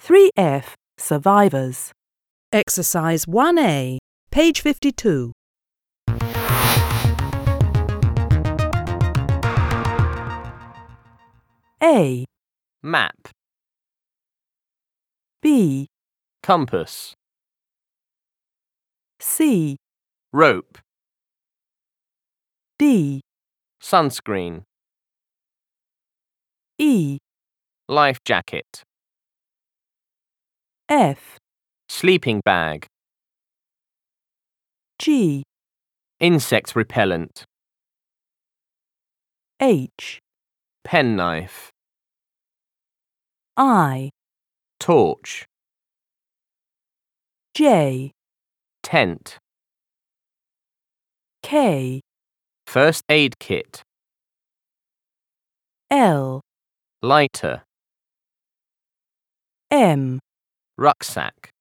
3F Survivors. Exercise 1A, page 52. A. Map. B. Compass. C. Rope. D. Sunscreen. E. Life jacket. F. Sleeping bag. G. Insect repellent. H. Penknife. I. Torch. J. Tent. K. First aid kit. L. Lighter. M. Rucksack.